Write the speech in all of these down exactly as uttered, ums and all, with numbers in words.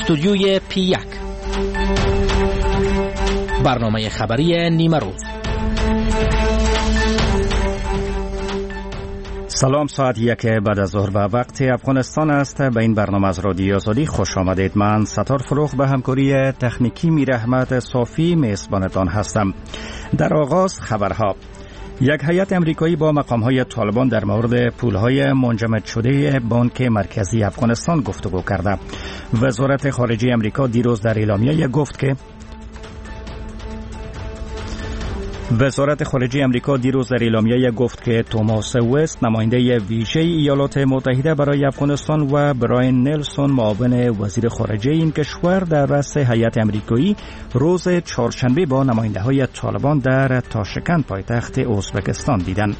استودیوی پی یک، برنامه خبری نیمه روز. سلام، ساعت یک بعد از ظهر و وقت افغانستان است. به این برنامه از رادیو آزادی خوش آمدید. من ستار فروغ به همکاری تکنیکی میر احمد صافی میزبانتان هستم. در آغاز خبرها. یک هیئت امریکایی با مقام‌های طالبان در مورد پول‌های منجمد شده بانک مرکزی افغانستان گفتگو کرده. وزارت خارجه امریکا دیروز در اعلامیه گفت که وزارت خارجه امریکا دیروز در اعلامیه گفت که توماس وست، نماینده ویژه ایالات متحده برای افغانستان، و براین نلسون، معاون وزیر خارجه این کشور، در رأس هیئت امریکایی روز چهارشنبه با نماینده‌های طالبان در تاشکند، پایتخت ازبکستان دیدند.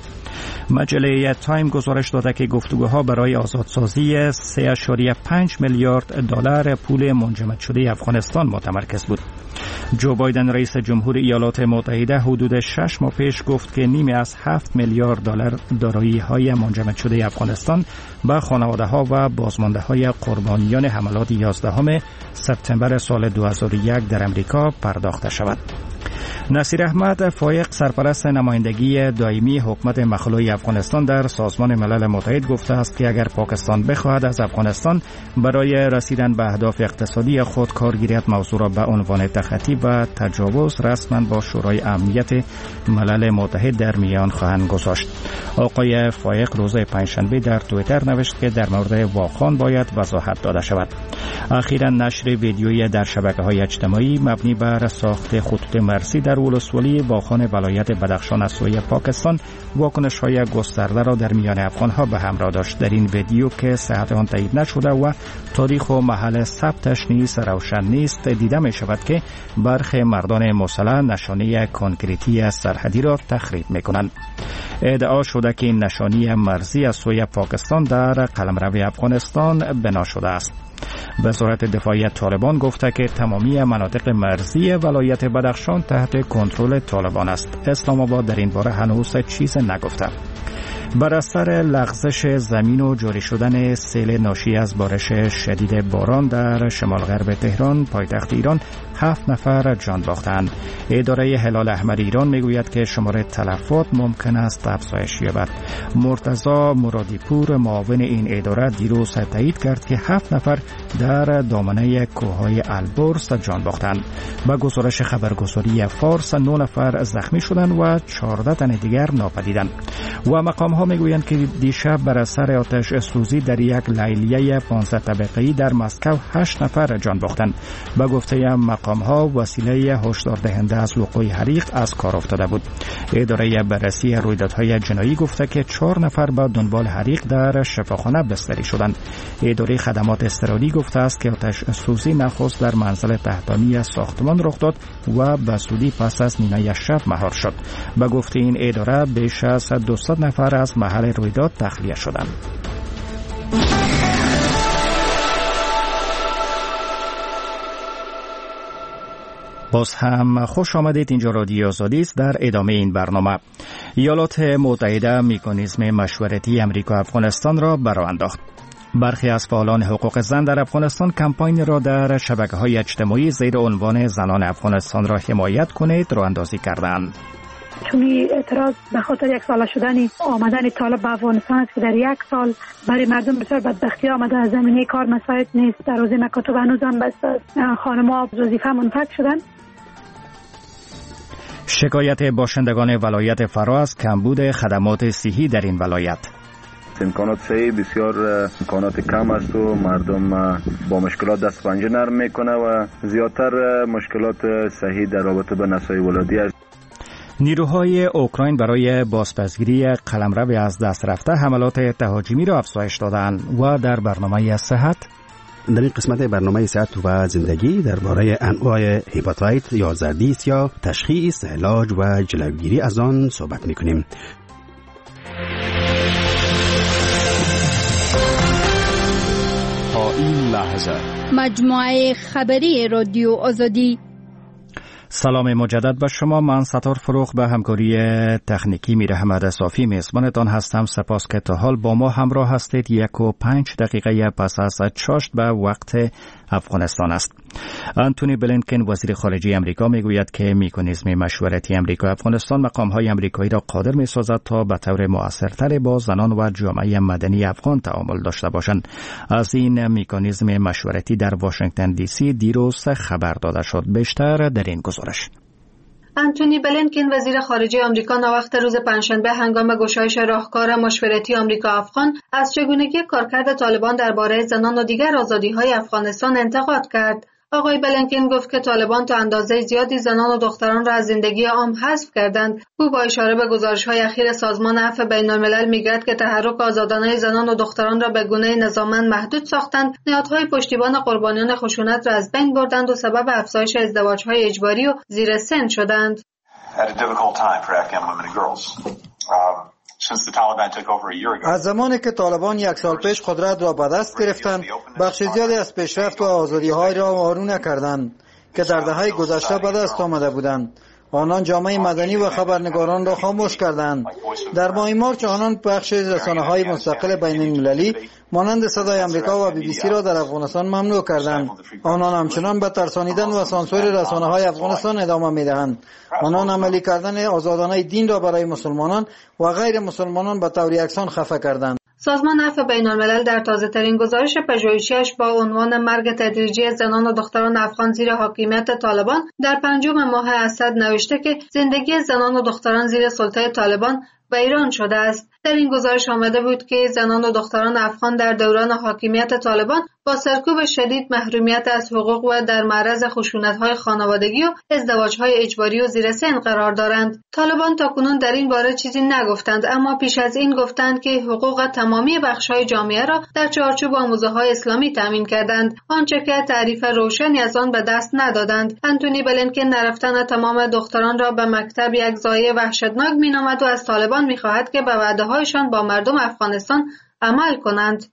مجله تایم گزارش داده که گفتگوها برای آزادسازی سه ممیز پنج میلیارد دلار پول منجمد شده افغانستان متمرکز بود. جو بایدن رئیس جمهور ایالات متحده حدود شش ماه پیش گفت که نیمی از هفت میلیارد دلار دارایی‌های منجمد شده افغانستان به خانواده‌ها و بازمانده‌های قربانیان حملات یازدهم سپتامبر سال دو هزار و یک در امریکا پرداخته شود. نصیر احمد فایق، سرپرست نمایندگی دائمی حکومت مخلوع افغانستان در سازمان ملل متحد، گفته است که اگر پاکستان بخواهد از افغانستان برای رسیدن به اهداف اقتصادی خود کار گیرد، موضوع را به عنوان تخطی و تجاوز رسما با شورای امنیت ملل متحد در میان خواهند گذاشت. آقای فایق روز پنجشنبه در توییتر نوشت که در مورد واخان باید وضاحت داده شود. اخیراً نشر ویدیویی در شبکه‌های اجتماعی مبنی بر ساخت خطوط مرزی در ولسوالی واخان ولایت بدخشان از سوی پاکستان واکنش‌های گسترده را در میان افغان‌ها به همراه داشت. در این ویدیو که صحت آن تایید نشده و تاریخ و محل ثبتش نیز روشن نیست، دیده می شود که برخی مردان مسلح نشانی کنکریتی سرحدی را تخریب می کنند. ادعا شده که این نشانی مرزی از سوی پاکستان در قلمرو افغانستان بنا شده است. وزارت دفاعی طالبان گفته که تمامی مناطق مرزی ولایت بدخشان تحت کنترل طالبان است. اسلام آباد در این باره هنوز چیز نگفته. بر اثر لغزش زمین و جاری شدن سیل ناشی از بارش شدید باران در شمال غرب تهران، پایتخت ایران، هفت نفر جان باختند. اداره هلال احمر ایران میگوید که شمار تلفات ممکن است افزایش یابد. مرتضی مرادی پور، معاون این اداره، دیروز تایید کرد که هفت نفر در دامنه کوههای البرز جان باختند. با گزارش خبرگزاری فارس، نه نفر زخمی شدند و چهارده تن دیگر ناپدیدند. و مقام ها میگویند که دیشب بر اثر آتش سوزی در یک لیلیه پانزده طبقه‌ای در مسکو هشت نفر جان باختند. با گفته مقام ها وسیله هشدار دهنده از وقوع حریق از کار افتاده بود. اداره بررسی رویدادهای جنایی گفته که چهار نفر با دنبال حریق در شفاخانه بستری شدند. اداره خدمات اضطراری گفته است که آتش سوزی نخست در منزل تحتانی ساختمان رخ داد و به زودی پس از نیمه شب مهار شد. با گفته این اداره بیش از دویست نفر از محل رویداد تخلیه شدند. باز هم خوش آمدید. اینجا رادیو آزادی است. در ادامه این برنامه، ایالات متحده مکانیزم مشورتی امریکا افغانستان را برآورد انداخت. برخی از فعالان حقوق زن در افغانستان کمپاین را در شبکه‌های اجتماعی زیر عنوان زنان افغانستان را حمایت کنید راه اندازی کردند. چون اعتراض به خاطر یک ساله شدن آمدن طالب به افغانستان است که در یک سال برای مردم بسیار بدبختی آمده. از زمینه کار مساعد نیست، در حوزه مکاتب هنوز هم بسته است، خانم‌ها وظیفه منفک شدند. شکایت باشندگان ولایت فرا از کمبود خدمات صحی در این ولایت. امکانات صحی بسیار امکانات کم است و مردم با مشکلات دست پنجه نرم میکنه و زیادتر مشکلات صحی در رابطه به نسای ولادی است. نیروهای اوکراین برای بازپسگیری قلمرو از دست رفته حملات تهاجمی را افزایش دادند. و در برنامه صحت، در این قسمت برنامه صحت و زندگی درباره انواع هپاتیت یا زردیست یا تشخیص، علاج و جلوگیری از آن صحبت می‌کنیم. تا این لحظه مجموعه خبری رادیو آزادی. سلام مجدد به شما. من ستار فروغ به همکاری تکنیکی میر احمد صافی میزبانتان هستم. سپاس که تا حال با ما همراه هستید. یک و پنج دقیقه پس از چاشت به وقت افغانستان است. آنتونی بلینکن وزیر خارجه آمریکا میگوید که مکانیزم مشورتی آمریکا افغانستان مقام‌های آمریکایی را قادر می‌سازد تا به طور مؤثرتر با زنان و جامعه مدنی افغان تعامل داشته باشند. از این مکانیزم مشورتی در واشنگتن دی سی دیروز خبر داده شد. بیشتر در این گزارش. آنتونی بلینکن وزیر خارجه آمریکا ناوقت روز پنجشنبه هنگام گشایش راهکار مشورتی آمریکا افغان از چگونگی کارکرد طالبان درباره زنان و دیگر آزادی‌های افغانستان انتقاد کرد. آقای بلینکن گفت که طالبان تا اندازه زیادی زنان و دختران را از زندگی عام حذف کردند. او با اشاره به گزارش‌های اخیر سازمان عفو بین‌الملل می‌گوید که تحرک آزادانه زنان و دختران را به گونه‌ای نظاممند محدود ساختند، نهادهای پشتیبان قربانیان خشونت را از بین بردند و سبب افزایش ازدواج‌های اجباری و زیر سن شدند. از زمانی که طالبان یک سال پیش قدرت را به دست گرفتند، بخش زیادی از پیشرفت و آزادی‌های را آروم نکردند که در دهه‌های گذشته به دست آمده بودند. آنان جامعه مدنی و خبرنگاران را خاموش کردند. در ماه مارچ آنان بخش رسانه‌های مستقل بین‌المللی مانند صدای آمریکا و بی بی سی را در افغانستان ممنوع کردند. آنان همچنان به ترسانیدن و سانسور رسانه‌های افغانستان ادامه می‌دهند. آنان عملی کردن آزادانه دین را برای مسلمانان و غیر مسلمانان به طور یکسان خفه کردند. سازمان عفو بین‌الملل در تازه‌ترین گزارش پژوهشی‌اش با عنوان مرگ تدریجی زنان و دختران افغان زیر حاکمیت طالبان در پنجم ماه اسد نوشته که زندگی زنان و دختران زیر سلطه طالبان ویران شده است. در این گزارش آمده بود که زنان و دختران افغان در دوران حاکمیت طالبان با سرکوب شدید محرومیت از حقوق و در معرض خشونت‌های خانوادگی و ازدواج‌های اجباری و زیر سن قرار دارند. طالبان تاکنون در این باره چیزی نگفتند، اما پیش از این گفتند که حقوق تمامی بخش‌های جامعه را در چارچوب آموزه‌های اسلامی تامین کردند، آنچه که تعریف روشنی از آن به دست ندادند. آنتونی بلینکن نرفتن تمام دختران را به مکتب یک ضایعه وحشتناک می‌نامد و از طالبان می‌خواهد که به وعده‌هایشان با مردم افغانستان عمل کنند.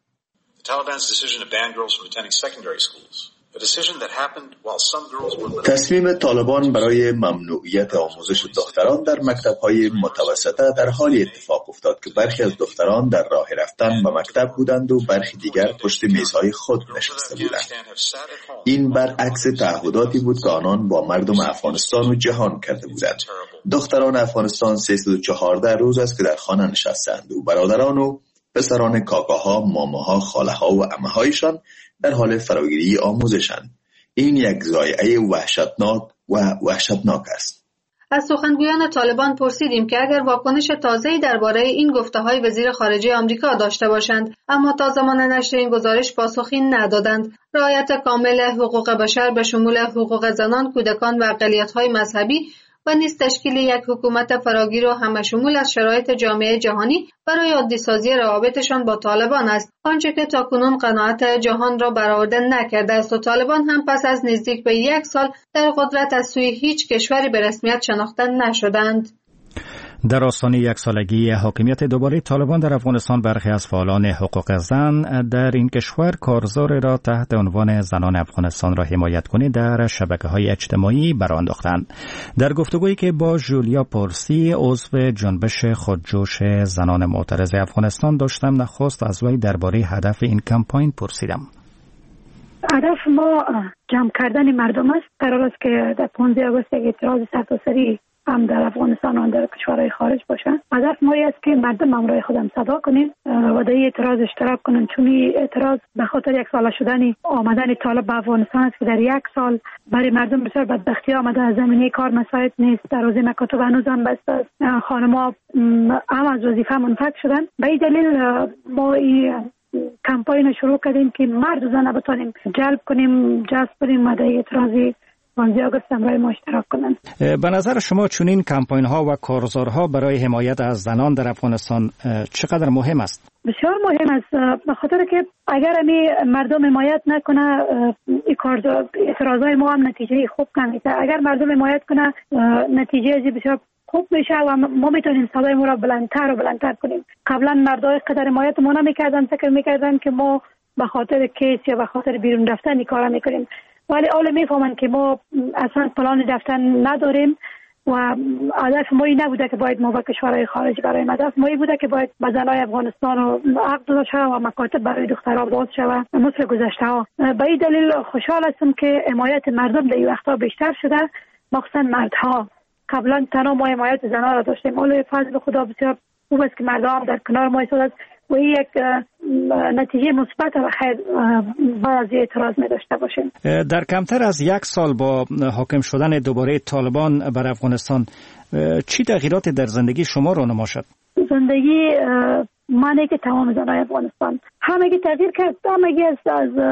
تصمیم طالبان برای ممنوعیت آموزش دختران در مکتب‌های متوسطه در حالی اتفاق افتاد که برخی از دختران در راه رفتن به مکتب بودند و برخی دیگر پشت میزهای خود نشسته بودند. این برعکس تعهداتی بود که آنان با مردم افغانستان و جهان کرده بودند. دختران افغانستان سیصد و چهارده روز است که در خانه نشستند و برادران و پسران کاکاها، ماماها، خاله‌ها و عمه‌هایشان در حال فراگیری آموزشند. این یک ضایعه وحشتناک و وحشتناک است. از سخنگویان طالبان پرسیدیم که اگر واکنش تازه‌ای درباره این گفته‌های وزیر خارجه آمریکا داشته باشند، اما تا زمان نشر این گزارش پاسخی ندادند. رعایت کامل حقوق بشر به شمول حقوق زنان، کودکان و اقلیت‌های مذهبی و نیز تشکیل یک حکومت فراگیر و همه‌شمول از شرایط جامعه جهانی برای عادی‌سازی روابطشان با طالبان است، آنچه که تاکنون قناعت جهان را برآورده نکرده است و طالبان هم پس از نزدیک به یک سال در قدرت از سوی هیچ کشوری به رسمیت شناخته نشدند. در آستانه یک سالگی حاکمیت دوباره طالبان در افغانستان، برخی از فعالان حقوق زن در این کشور کارزار را تحت عنوان زنان افغانستان را حمایت کنید در شبکه‌های اجتماعی برانداختند. در گفتگویی که با جولیا پارسی عضو جنبش خودجوش زنان معترض افغانستان داشتم، نخست از وی درباره هدف این کمپاین پرسیدم. هدف ما جمع کردن مردم است. قرار است که در پانزده آگوست یک اعتراض سرتاسری هم در افغانستان و در کشورهای خارج باشن. هدف ما است که مردم همراه خودم صدا کنیم و در این اعتراض اشتراک کنن، چون این اعتراض به خاطر یک سال شدن آمدن طالب به افغانستان است که در یک سال برای مردم بسیار بدبختی آمده. از زمینه کار مساعد نیست، دروازه مکاتب هنوز هم بسته است، خانم‌ها هم از وظیفه منفک شدن. به این دلیل ما این کمپاین شروع کردیم که مرد و زن بتونیم جلب کنیم، جذب کنیم و در اعتراضی پانزده آگوست همراه ما اشتراک کنند. به نظر شما چنین کمپاین ها و کارزارها برای حمایت از زنان در افغانستان چقدر مهم است؟ بسیار مهم است، به خاطر که اگر امی مردم حمایت نکنه این کارزار اعتراضای ما هم نتیجه خوب نمیده. اگر مردم حمایت کنه نتیجه از بسیار خوب میشه و ما میتونیم صدای ما را بلندتر و بلندتر کنیم. قبلا مردای قدر حمایت ما نمیکردن، فکر میکردن که ما به خاطر کیس یا به خاطر بیرون رفتن این کارا میکنیم، ولی حالا میفهمن که ما اصلا پلان رفتن نداریم و هدف ما این نبوده که باید ما به کشورهای خارجی برای هدف ما این بوده که باید به زنای افغانستان و حق داده شود و مکاتب برای دخترها باز شود مثل گذشته ها. به این دلیل خوشحال هستم که حمایت مردم در این وقتها بیشتر شده، مخصوصا مردها. قبلا تنها ما حمایت زنها را داشتیم، ولی فضل خدا بسیار خوب است که مردها هم در کنار ما ایستادند و این یک نتیجه مثبت و خیر بعد از اعتراض می داشته باشیم. در کمتر از یک سال با حاکم شدن دوباره طالبان بر افغانستان چی تغییراتی در زندگی شما رونما شد؟ زندگی معنی که تمام زنای افغانستان همگی تغییر کرد. همگی از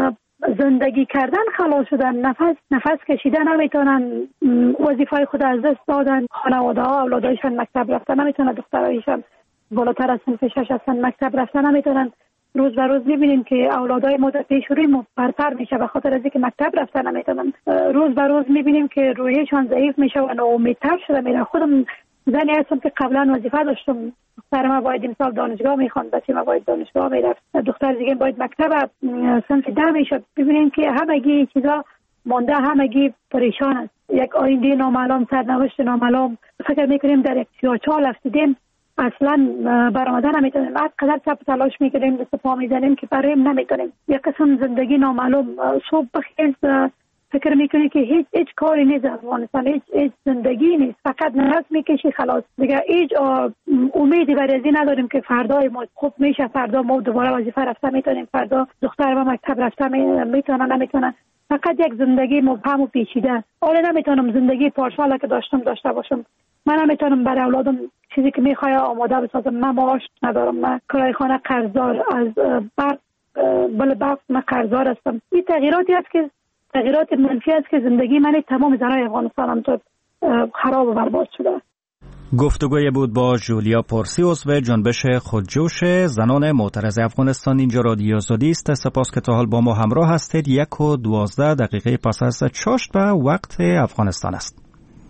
زندگی کردن خلاص شدن، نفس نفس کشیدن نمیتونن، وظیفه خود از دست دادن، خانواده ها اولادایشان مکتب رفتن نمیتونن، دخترایشان بالاتر از صنف شش هستن مکتب رفتن نمیتونن. روز به روز میبینیم که اولادای ما در پیشروی ما پرپر میشه به خاطر از اینکه مکتب رفتن نمیتونن. روز به روز میبینیم که روحیشان ضعیف میشه و ناامیدتر شده میرن. خودم زنی هستم که قبلا وظیفه داشتم، دختر ما باید امسال دانشگاه میخواند، بچه ما باید دانشگاه میرفت، دختر دیگه باید مکتب صنف ده میشد. ببینیم که همگی چیزا مونده، همگی پریشان است. یک آینده نامعلوم، سرنوشت نامعلوم. فکر میکنیم در یک سی و چهار هفتیم اصلا برآمدن نمیتونیم. هر قدر چپ تلاش میکنیم دست پا میزنیم که برایم نمیتونیم. یک قسم زندگی نامعلوم. صبح بخیز فکر میکنی که هیچ هیچ کاری نیست افغانستان، هیچ هیچ زندگی نیست، فقط نفس میکشی خلاص دیگه. هیچ امیدی برای این نداریم که فردا ما خوب میشه، فردا ما دوباره وظیفه رفته میتونیم، فردا دختر ما مکتب رفته میتونن نمیتونن. فقط یک زندگی مبهم و پیچیده. حالا نمیتونم زندگی پارسال که داشتم داشته باشم. من نمیتونم برای اولادم چیزی که میخواد آماده بسازم. من معاش ندارم، من کرایه خانه قرضدار، از برق بل برق من قرضدار هستم. این تغییراتی است که تغییرات منفی است که زندگی من تمام زنای افغانستان هم تو خراب و برباد شده. گفتگوی بود با جولیا پورسی، عضو جنبش خودجوش زنان معترض افغانستان. اینجا رادیو آزادی است. سپاس که تا حال با ما همراه هستید. یک و دوازده دقیقه پس از چاشت به وقت افغانستان است.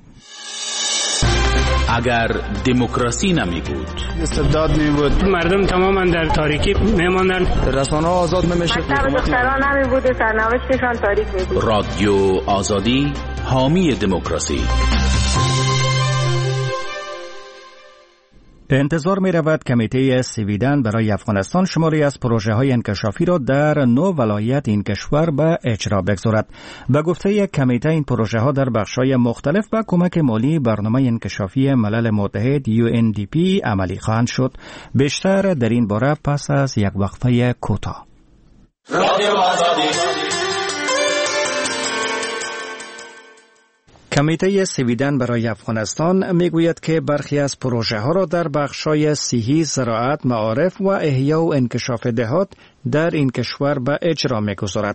اگر دموکراسی نمی بود، استبداد می بود، مردم تماما در تاریکی می ماندن، رسانه‌ها آزاد نمیشد، مکتب دختران نمی بود، سرنوشتشان تاریک می بود. رادیو آزادی حامی دموکراسی. انتظار می رود کمیته سویدن برای افغانستان شماری از پروژه های انکشافی را در نو ولایت این کشور به اجرا بگذارد. به گفته کمیته این پروژه ها در بخش‌های مختلف با کمک مالی برنامه انکشافی ملل متحد یو ان دی پی عملی خواهند شد. بیشتر در این باره پس از یک وقفه کوتاه. کمیته سویدن برای افغانستان میگوید که برخی از پروژه ها را در بخش‌های صحی، زراعت، معارف و احیا و انکشاف دهات در این کشور به اجرا میگذارد.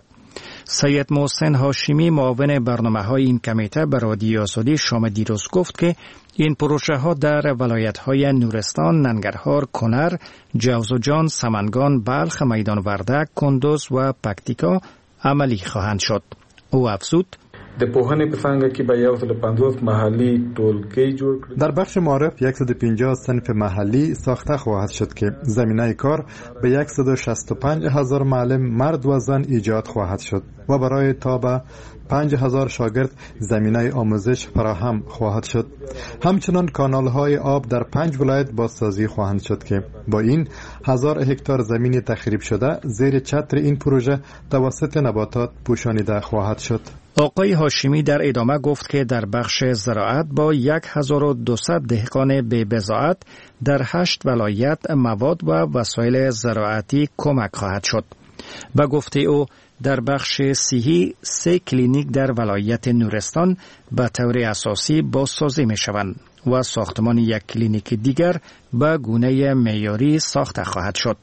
سید محسن هاشمی معاون برنامه‌های این کمیته به رادیو آزادی شام دیروز گفت که این پروژه ها در ولایت‌های نورستان، ننگرهار، کنر، جوزجان، سمنگان، بلخ، میدان وردک، کندوز و پکتیکا عملی خواهند شد. او افزود: د پوهنې په څانګه کې به یو سل و پنځوس محلي ټولګي جوړ کړي. در بخش معارف صد و پنجاه صنف محلی ساخته خواهد شد که زمینه کار به صد و شصت و پنج هزار معلم مرد و زن ایجاد خواهد شد و برای تا به پنج هزار شاگرد زمینه آموزش فراهم خواهد شد. همچنان کانال های آب در پنج ولایت بازسازی خواهند شد که با این هزار هکتار زمین تخریب شده زیر چتر این پروژه توسط نباتات پوشانیده خواهد شد. آقای هاشمی در ادامه گفت که در بخش زراعت با هزار و دویست دهقان بی بضاعت در هشت ولایت مواد و وسایل زراعتی کمک خواهد شد. به گفته او در بخش صحی سه کلینیک در ولایت نورستان به طور اساسی بازسازی می شوند و ساختمان یک کلینیک دیگر به گونه معیاری ساخته خواهد شد.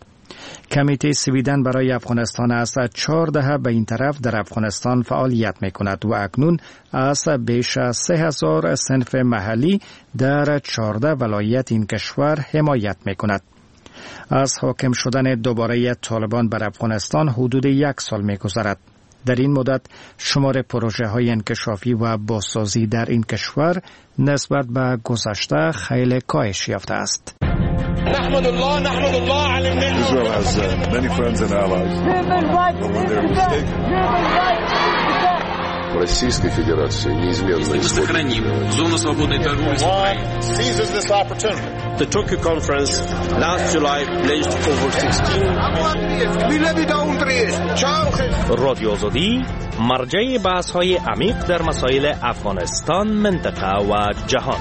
کمیته سویدن برای افغانستان از چهار دهه به این طرف در افغانستان فعالیت می کند و اکنون از بیش از سه هزار صنف محلی در چهارده ولایت این کشور حمایت می کند. از حاکم شدن دوباره طالبان بر افغانستان حدود یک سال می گذرد. در این مدت شمار پروژه های انکشافی و بازسازی در این کشور نسبت به گذشته خیلی کاهش یافته است. نحمد الله نحمد الله على النعمة. Israel has uh, many friends and allies. But when they're mistaken. в Российской Федерации неизменно мы сохраним зону свободной торговли с Украиной. The Tokyo conference last July pledged over sixteen رادیو آزادی مرجع بحث‌های عمیق در مسائل افغانستان، منطقه و جهان.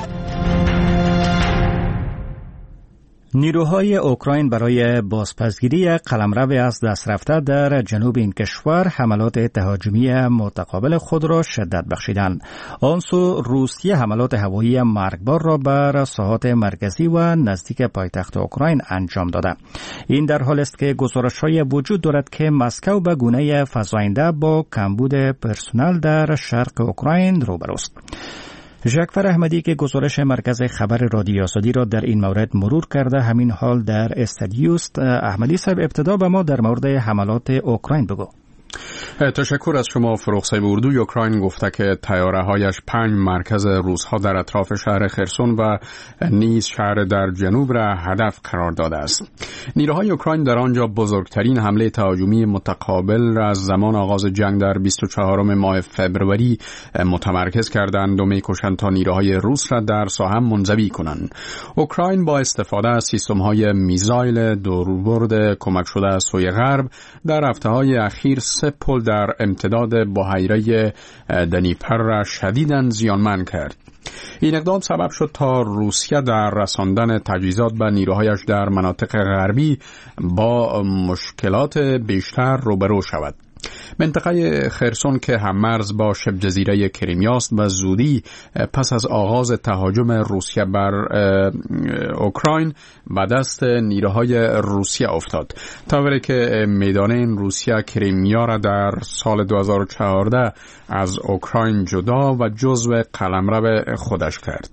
نیروهای اوکراین برای بازپسگیری قلمرو از دست رفته در جنوب این کشور حملات تهاجمی متقابل خود را شدت بخشیدند. آن سو روسیه حملات هوایی مرگبار را بر ساحات مرکزی و نزدیک پایتخت اوکراین انجام داده. این در حال است که گزارش‌های وجود دارد که مسکو به گونه فزاینده با کمبود پرسنل در شرق اوکراین روبروست. ژکفر احمدی که گزارش مرکز خبر رادیو آزادی را در این مورد مرور کرده همین حال در استادیوست. احمدی صاحب، ابتدا به ما در مورد حملات اوکراین بگو. تشکر از شما. فروغ صاحب. اردوی اوکراین گفته که طیاره‌هایش پنج مرکز روس‌ها در اطراف شهر خرسون و نیز شهر در جنوب را هدف قرار داده است. نیروهای اوکراین در آنجا بزرگترین حمله تهاجمی متقابل را از زمان آغاز جنگ در بیست و چهارم ماه فوریه متمرکز کردند و می‌کوشند تا نیروهای روس را در ساحه منزوی کنند. اوکراین با استفاده از سیستم‌های میزایل دوربرد کمک شده از سوی غرب در هفته‌های اخیر سه پل در امتداد بحیره دنیپر را شدیداً زیانمند کرد. این اقدام سبب شد تا روسیه در رساندن تجهیزات به نیروهایش در مناطق غربی با مشکلات بیشتر روبرو شود. منطقه خرسون که هم‌مرز با شبه جزیره کریمیاست و زودی پس از آغاز تهاجم روسیه بر اوکراین به دست نیروهای روسیه افتاد، طوری که میدان روسیه کریمیا را در سال دو هزار و چهارده از اوکراین جدا و جزو قلمرو خودش کرد.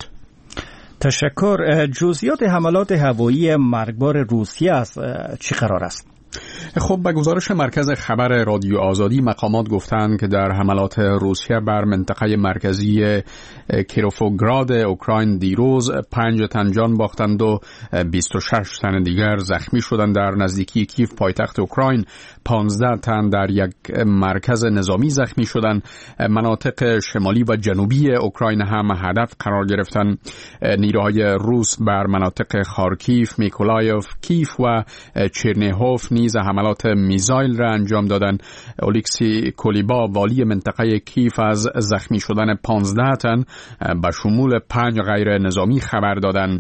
تشکر. جزئیات حملات هوایی مرگبار روسیه است چی قرار است؟ خب، به گزارش مرکز خبر رادیو آزادی مقامات گفتند که در حملات روسیه بر منطقه مرکزی کیروفوگراد اوکراین دیروز پنج تن جان باختند و بیست و شش تن دیگر زخمی شدند. در نزدیکی کیف پایتخت اوکراین پانزده تن در یک مرکز نظامی زخمی شدند. مناطق شمالی و جنوبی اوکراین هم هدف قرار گرفتند. نیروهای روس بر مناطق خارکیف، میکولایف، کیف و چرنیهوف نیز حملات میزایل را انجام دادند. اولیکسی کولیبا والی منطقه کیف از زخمی شدن پانزده تن به شمول پنج غیر نظامی خبر دادند.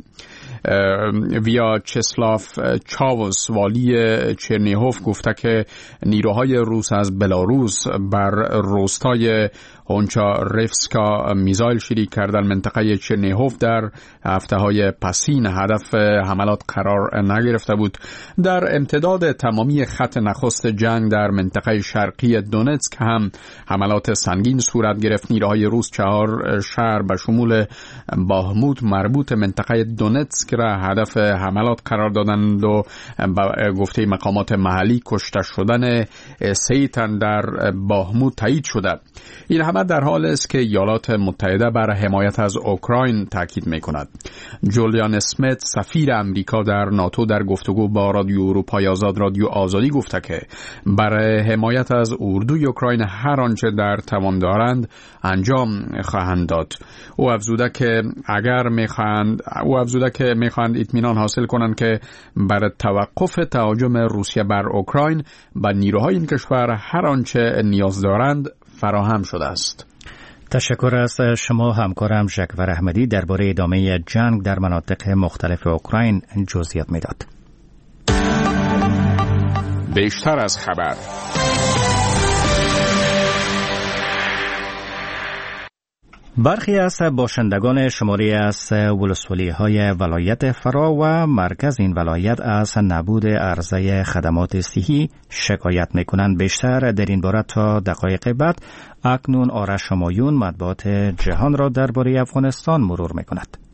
ویا چسلاف چاوس والی چرنیهوف گفته که نیروهای روس از بلاروس بر روستای هونچاریفسکا میزایل شلیک کردن. منطقه چرنیهوف در هفته‌های پسین هدف حملات قرار نگرفته بود. در امتداد تمامی خط نخست جنگ در منطقه شرقی دونتسک هم حملات سنگین صورت گرفت. نیروهای روس چهار شهر به شمول باهموت مربوط منطقه دونتسک را هدف حملات قرار دادند و به گفته مقامات محلی کشته شدن سه تن در باهموت تایید شده. این همه در حال است که ایالات متحده بر حمایت از اوکراین تاکید می‌کند. جولیان اسمیت سفیر امریکا در ناتو در گفتگو با رادیو اروپای آزاد رادیو آزادی گفته که برای حمایت از اردوی اوکراین هر آنچه در توان دارند انجام خواهند داد. او افزوده که اگر می‌خواهند او افزوده که می‌خواهند اطمینان حاصل کنند که برای توقف تهاجم روسیه بر اوکراین به نیروهای این کشور هر آنچه نیاز دارند فراهم شده است. تشکر از شما همکارم ژکفر احمدی درباره ادامه جنگ در مناطق مختلف اوکراین جزئیات میداد. بیشتر از خبر. برخی از باشندگان شماری از ولسوالی‌های ولایت فرا و مرکز این ولایت از نبود عرضه خدمات صحی شکایت می‌کنند. بیشتر در این باره تا دقایق بعد اکنون آرش همایون مطبوعات جهان را درباره افغانستان مرور می‌کند.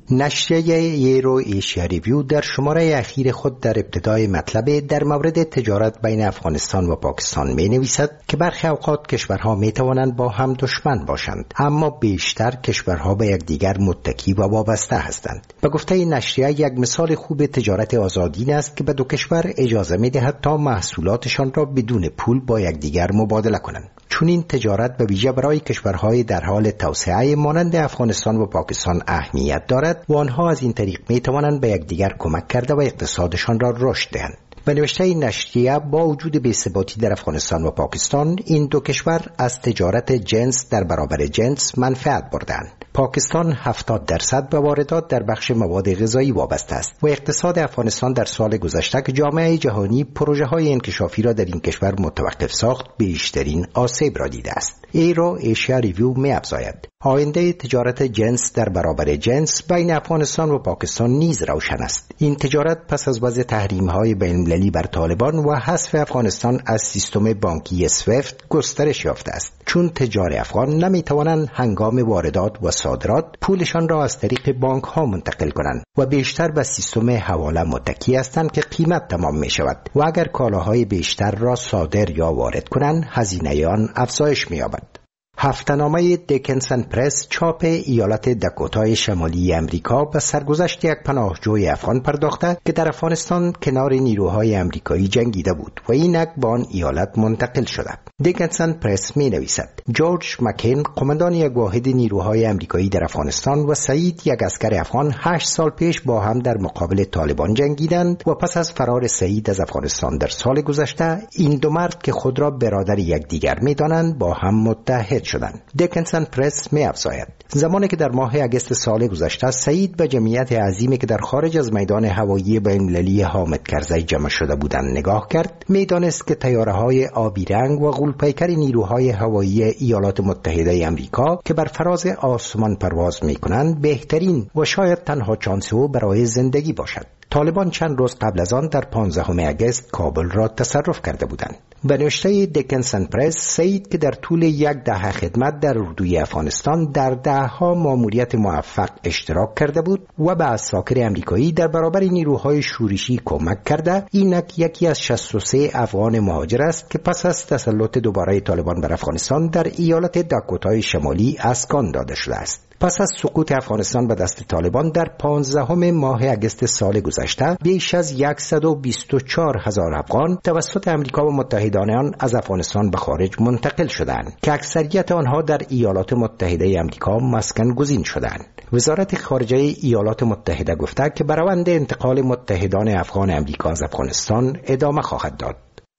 نشریه یورو ایشیا ریویو در شماره اخیر خود در ابتدای مطلب در مورد تجارت بین افغانستان و پاکستان می نویسد که برخی اوقات کشورها می توانند با هم دشمن باشند، اما بیشتر کشورها به یکدیگر متکی و وابسته هستند. به گفته نشریه یک مثال خوب تجارت آزادین است که به دو کشور اجازه می دهد تا محصولاتشان را بدون پول با یکدیگر مبادله کنند. چون این تجارت به ویژه برای کشورهای در حال توسعه مانند افغانستان و پاکستان اهمیت دارد و آنها از این طریق می توانند به یکدیگر کمک کرده و اقتصادشان را رشد دهند. به نوشته این نشریه با وجود بی‌ثباتی در افغانستان و پاکستان، این دو کشور از تجارت جنس در برابر جنس منفعت بردند. پاکستان هفتاد درصد به واردات در بخش مواد غذایی وابسته است و اقتصاد افغانستان در سال گذشته که جامعه جهانی پروژه‌های انکشافی را در این کشور متوقف ساخت، بیشترین آسیب را دیده است. یورو ایشیا ریویو می‌افزاید آینده تجارت جنس در برابر جنس بین افغانستان و پاکستان نیز روشن است. این تجارت پس از وضع تحریم‌های بین‌المللی بر طالبان و حذف افغانستان از سیستم بانکی سویفت گسترش یافته است، چون تجار افغان نمی‌توانند هنگام واردات و صادرات پولشان را از طریق بانک‌ها منتقل کنند و بیشتر به سیستم حواله متکی هستند که قیمت تمام می‌شود و اگر کالاهای بیشتر را صادر یا وارد کنند، هزینه آن افزایش می‌یابد. هفته‌نامه دیکنسن پرس چاپ ایالت داکوتای شمالی امریکا به سرگذشت یک پناهجوی افغان پرداخته که در افغانستان کنار نیروهای امریکایی جنگیده بود و اینک به آن ایالت منتقل شده. دیکنسن پرس می نویسد جورج مکین، قماندان یک واحد نیروهای امریکایی در افغانستان، و سعید، یک اسکر افغان، هشت سال پیش با هم در مقابل طالبان جنگیدند و پس از فرار سعید از افغانستان در سال گذشته، این دو مرد که خود را برادر یکدیگر می دانند با هم متحد شدند. دیکنسن پرس می افزاید زمانی که در ماه اگست سال گذشته سعید به جمعیت عظیمی که در خارج از میدان هوایی بین‌المللی حامد کرزی جمع شده بودند نگاه کرد، می دانست که طیاره‌های آبی رنگ و غول‌پیکر نیروهای هوایی ایالات متحده آمریکا که بر فراز آسمان پرواز می کنند بهترین و شاید تنها شانس او برای زندگی باشد. طالبان چند روز قبل از آن در پانزدهم اگست کابل را تصرف کرده بودند. به نوشته دیکنسن پرس، سعید که در طول یک دهه خدمت در اردوی افغانستان در دهها ماموریت موفق اشتراک کرده بود و به عساکر امریکایی در برابر نیروهای شورشی کمک کرده، اینک یکی از شصت و سه افغان مهاجر است که پس از تسلط دوباره طالبان بر افغانستان در ایالت داکوتای شمالی اسکان داده شده است. پس از سقوط افغانستان به دست طالبان در پانزدهم ماه اگست سال گذشته، بیش از صد و بیست و چهار هزار افغان توسط امریکا و متحدان آن از افغانستان به خارج منتقل شدند که اکثریت آنها در ایالات متحده آمریکا مسکن گزین شدند. وزارت خارجه ایالات متحده گفته که به روند انتقال متحدان افغان امریکا از افغانستان ادامه خواهد داد.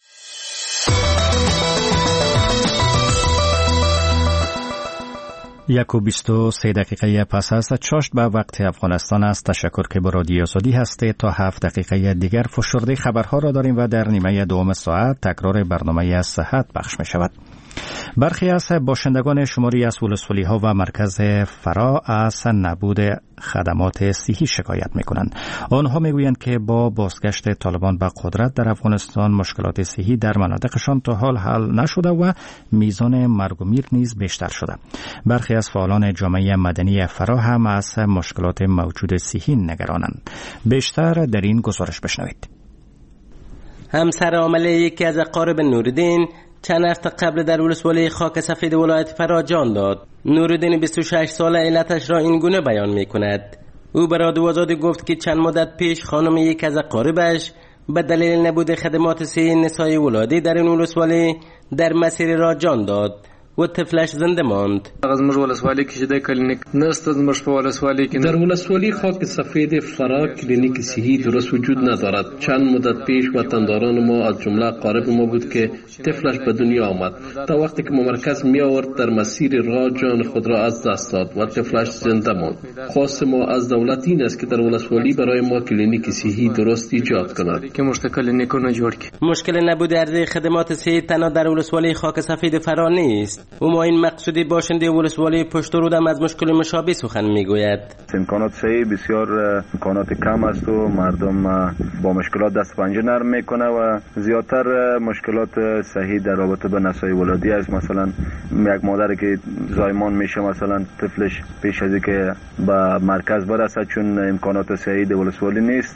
یک و بیست و سه دقیقه پس از چاشت به وقت افغانستان است. تشکر که با رادیو آزادی هستید. تا هفت دقیقه دیگر فشرده خبرها را داریم و در نیمه دوم ساعت تکرار برنامه صحت پخش می شود. برخی از باشندگان شماری از ولسوالی‌ها و مرکز فرا از نبود خدمات صحی شکایت می‌کنند. آنها می‌گویند که با بازگشت طالبان به قدرت در افغانستان مشکلات صحی در مناطقشان تا حال حل نشده و میزان مرگ و میر نیز بیشتر شده. برخی از فعالان جامعه مدنی فرا هم از مشکلات موجود صحی نگرانند. بیشتر در این گزارش بشنوید. همسر عامل یکی از اقارب نوردین چند هفته قبل در ولسوالی خاک سفید ولایت فرا جان داد. نوردین بیست و شش ساله علتش را این گونه بیان می کند. او به رادیو آزادی گفت که چند مدت پیش خانم یک از اقاربش به دلیل نبود خدمات صحی نسای ولادی در این ولسوالی در مسیر را جان داد و طفلش زنده ماند. از مر ولسوالی کې د کلینیک نست از مر په ولسوالی کې در ولسوالی خاک سفید فرا کلینیک صحی درست وجود ندارد. چند مدت پیش وطنداران ما از جمله قارب ما بود که طفلش به دنیا آمد. تا وقتی که مرکز می آورد در مسیر راه جان خود را از دست داد و طفلش زنده ماند. خواست ما از دولت این است که در ولسوالی برای ما کلینیک صحی درست ایجاد کند که مشت کلینیکونه جوړ کړي. مشکل نبود عرضه خدمات صحی تنها در ولسوالی خاک سفید فرا نیست. همایون مقصودی باشنده ولسوالی پشت رود هم از مشکل مشابه سخن میگوید. امکانات صحیح بسیار امکانات کم است و مردم با مشکلات دست پنجه نرم میکنه و زیادتر مشکلات صحیح در رابطه به نسای ولادی است. مثلا یک مادر که زایمان میشه مثلا طفلش پیش از اینکه به مرکز برسه چون امکانات صحیح در ولسوالی نیست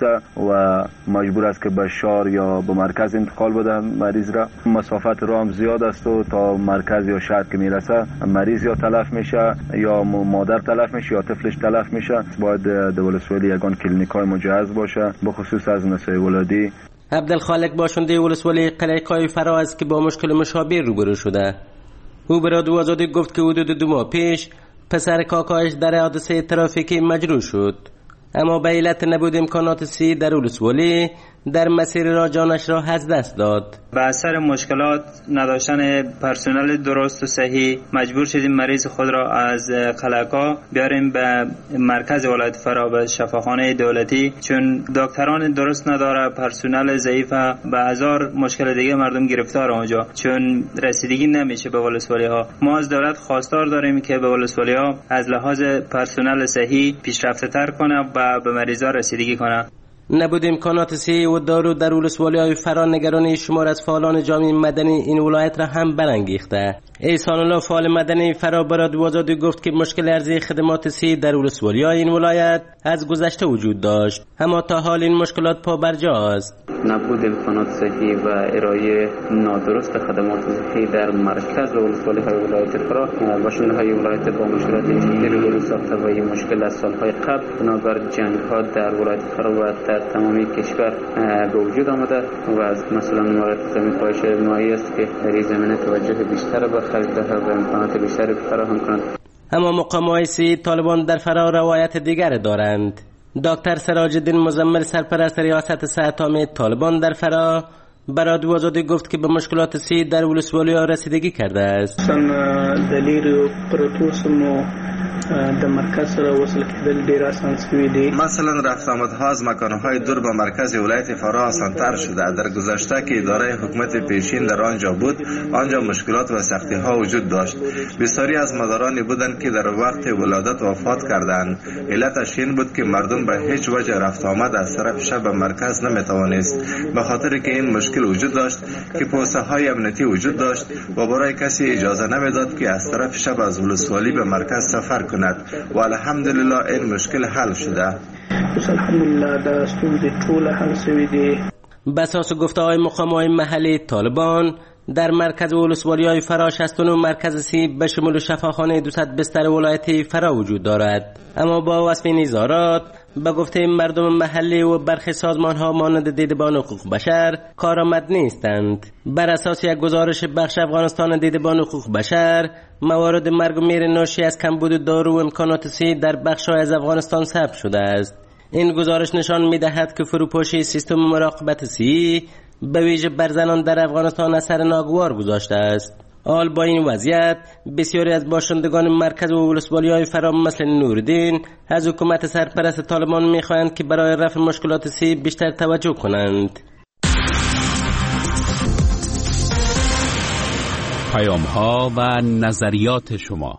و مجبور است که به شهر یا به مرکز انتقال بده مریض را. مسافت راه هم زیاد است و تا مرکز یا شهر که میرسه مریض یا تلف میشه یا مادر تلف میشه یا طفلش تلف میشه. باید در ولسوالی یگان کلینیکای مجهز باشه بخصوص از نسای ولادی. عبدالخالق باشنده ولسوالی قلعه کای فرا است که با مشکل مشابه روبرو شده. او به رادیو آزادی گفت که حدود دو ماه پیش پسر کاکایش در حادثه ترافیکی مجروح شد، اما به علت نبود امکانات صحی در ولسوالی در مسیر را جانش را از دست داد. به اثر مشکلات نداشتن پرسنل درست و صحیح مجبور شدیم مریض خود را از قلعه‌کا بیاریم به مرکز ولایت فرا به شفاخانه دولتی، چون دکتران درست نداره، پرسنل ضعیف، به هزار مشکل دیگه مردم گرفتار اونجا چون رسیدگی نمیشه به ولسوالی ها. ما از دولت خواستار داریم که به ولسوالی ها از لحاظ پرسنل صحیح پیشرفته تر کنه و به مریضا رسیدگی کنه. نبود امکانات صحی و دارو در ولسوالی‌های فرا نگرانی شمار از فعالان جامعه مدنی این ولایت را هم برانگیخته. احسان الله فعال مدنی فرا به رادیو آزادی گفت که مشکل عرضه خدمات صحی در ولسوالی‌های این ولایت از گذشته وجود داشت، اما تا حال این مشکلات پابرجا است. نبود امکانات صحی و ارائه نادرست خدمات صحی در مرکز ولسوالی‌های ولایت فرا باشنده‌های ولایت با مشکلات جدی روبرو ساخته و این مشکل از سال‌های قبل بنابر جنگ‌ها در ولایت فرا و در تمامی کشور به وجود آمده و از مثلا مورد زمین کاهش مایی است که در این زمینه توجه بیشتر به خرید و امکانات بیشتری فراهم کند. اما مقام‌های صحی طالبان در فرا روایت دیگر دارند. دکتر سراج الدین مزمل سرپرست ریاست صحت عامه طالبان در فرا به رادیو آزادی گفت که به مشکلات صحی در ولسوالی‌ها رسیدگی کرده است. دلیل پروتوسمو در مرکز را وصل کردن ډیر آسان شوی دی. مثلا رفت آمدها از مکانهای دور به مرکز ولایت فرا آسان‌تر شده. در گذشته که اداره حکومت پیشین در آنجا بود، آنجا مشکلات و سختی‌ها وجود داشت. بسیاری از مادرانی بودند که در وقت ولادت وفات کردند. علتش این بود که مردم به هیچ وجه رفت آمد از طرف شب به مرکز نمی‌توانست، به خاطر که این مشکل وجود داشت که پوسته‌های امنیتی وجود داشت و برای کسی اجازه نمی‌داد که از طرف شب از ولسوالی به مرکز سفر کند و الحمدلله این مشکل حل شده. الحمدلله دا ستونزې ټول حل شوې دي. به اساس گفته‌های مقام‌های محلی طالبان در مرکز ولسوالی‌های فرا شصت و نه مرکز صحی به شمول شفاخانه دویست بستر ولایت فرا وجود دارد، اما با وصف این اظهارات به گفته مردم محلی و برخی سازمان‌ها مانند دیدبان حقوق بشر کارآمد نیستند. بر اساس یک گزارش بخش افغانستان دیدبان حقوق بشر، موارد مرگ و میر ناشی از کمبود دارو و امکانات صحی در بخش‌های از افغانستان ثبت شده است. این گزارش نشان می‌دهد که فروپاشی سیستم مراقبت صحی به ویژه بر زنان در افغانستان اثر ناگوار گذاشته است. حال با این وضعیت بسیاری از باشندگان مرکز و ولسوالی‌های فرا مثل نوردین از حکومت سرپرست طالبان می‌خواهند که برای رفع مشکلات صحی بیشتر توجه کنند. پیام‌ها و نظریات شما.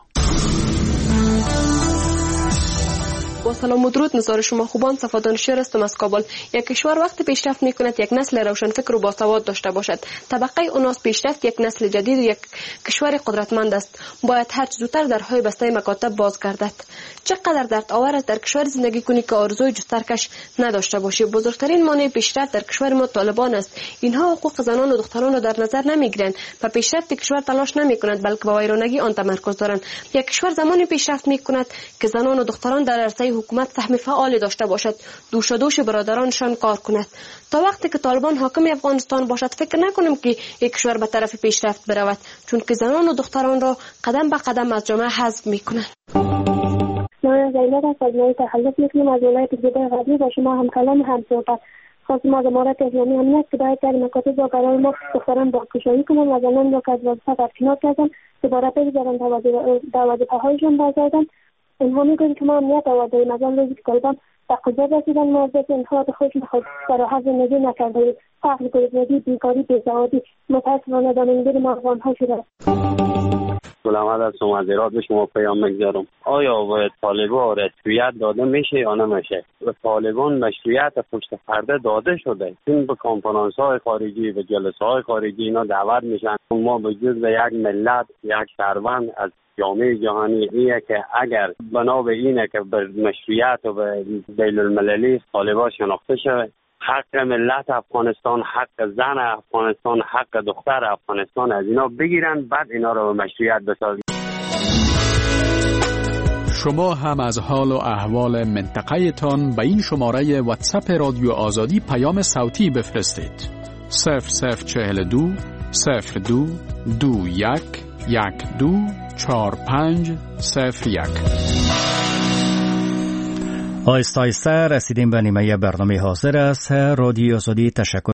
با سلام و درود، نظار شما خوبان. صفادان شیر هستم از کابل. یک کشور وقتی پیشرفت میکند یک نسل روشنفکر و باسواد داشته باشد. طبقه اوناس پیشرفت یک نسل جدید و یک کشور قدرتمند است. باید هر چه زودتر درهای بسته مکاتب بازگردد. چقدر درد آور است در کشور زندگی کنی که آرزوی جسترکش نداشته باشی. بزرگترین مانع پیشرفت در کشور ما طالبان است. اینها حقوق زنان و دختران را در نظر نمیگیرند و پیشرفت کشور تلاش نمیکنند، بلکه به ویرانگی آن تمرکز دارند. یک کشور زمانی پیشرفت میکند که زنان و دختران در عرصه حکومت سهم فعالی داشته باشد، دوش دوش برادرانشان کار کند. تا وقتی که طالبان حاکم افغانستان باشد فکر نکنیم که یک کشور به طرف پیشرفت برود، چون که زنان و دختران را قدم به قدم از جامعه حذف میکنند. من زینب از مجموعه تحلف میکنم از ولایت جده غربی و شما هم کلام هم صحبت. خواستم از امارات اسلامی امنیت که باید در مکاتب با قرار ما دختران با کشایی کنم و زنان را که از وظیفه برکنار کردن دوباره بگذارن در وظیفه‌هایشان برگردن. اینها میگویند که ما امنیت آورده ایم، از آن روزی که طالبان به قدرت رسیدن موظف اینها به خودشون خود فراحت زندگی نکرده ایم. فقر، گرسنگی، بیکاری، بیسوادی متاسفانه دامنگیر ما افغان‌ها شده است. سلامت هستم، از ایراد به شما پیام میگذارم. آیا به طالبان رسمیت داده میشه یا نمیشه؟ به طالبان مشروعیت پشت پرده داده شده. این به کنفرانس های خارجی و جلسه های خارجی اینا دعوت میشن. ما به جزء یک ملت، یک شهروند از جامعه جهانی اینه که اگر بنا به اینه که به مشروعیت و به بین المللی طالبان شناخته شود، حق ملت افغانستان، حق زن افغانستان، حق دختر افغانستان از اینا بگیرن، بعد اینا رو به مشروعیت بسازن. شما هم از حال و احوال منطقه تان به این شماره واتساپ رادیو آزادی پیام صوتی بفرستید. صفر صفر چهل دو صفر دو دو یک یک دو چهار پنج صفر یک. آهسته آهسته رسیدیم به نیمه برنامه حاضر است. رادیو آزادی تشکر